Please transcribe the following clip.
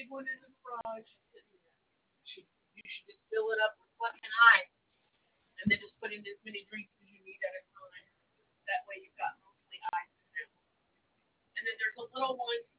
big one in the garage sitting there. You should just fill it up with fucking ice, and then just put in as many drinks as you need at a time. That way you've got mostly ice in there. And then there's a little one